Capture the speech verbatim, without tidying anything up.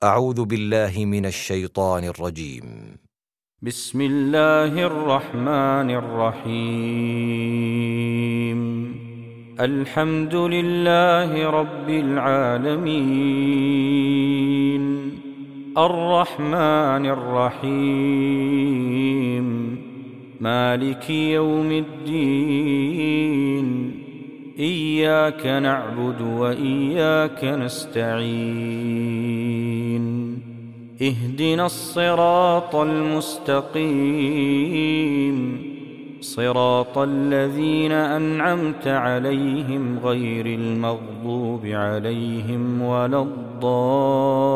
أعوذ بالله من الشيطان الرجيم. بسم الله الرحمن الرحيم. الحمد لله رب العالمين، الرحمن الرحيم، مالك يوم الدين. إياك نعبد وإياك نستعين. اهدنا الصراط المستقيم، صراط الذين أنعمت عليهم غير المغضوب عليهم ولا الضالين.